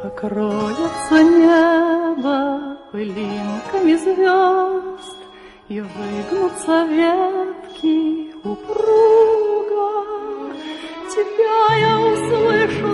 Покроется небо пылинками звезд, и выгнутся ветки упруго. Тебя я услышу